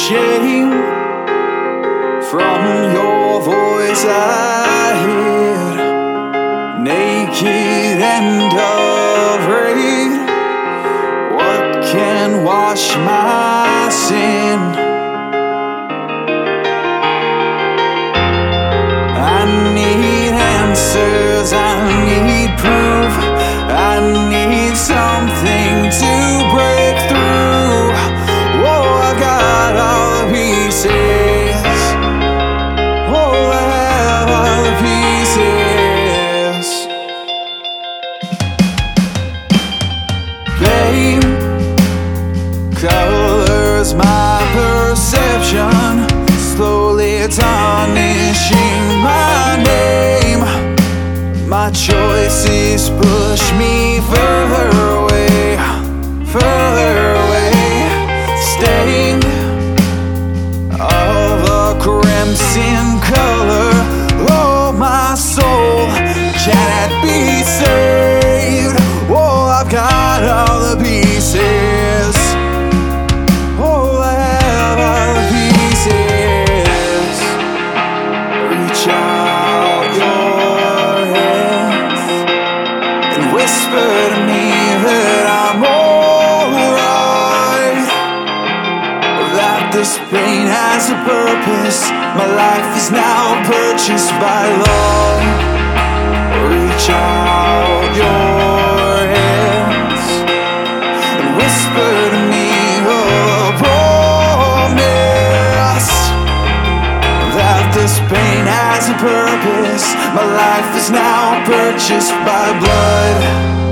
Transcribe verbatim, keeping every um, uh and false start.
shame. From your voice I hid, naked and afraid. What can wash my sin? I need answers, I need proof, I need something to break through. Oh, I got all the pieces. Oh, I have all the pieces. Blame colors my perception, slowly tarnishing my name. My choices push me further away, further away. Stained of a crimson color, oh, my soul cannot be saved. Oh, I've got all the pieces. Oh, I have all the pieces. Reach out your hands and whisper to me that I'm alright, that this pain has a purpose. My life is now purchased by love. Reach out your hands and whisper to me a promise that this pain has a purpose. My life is now purchased by blood.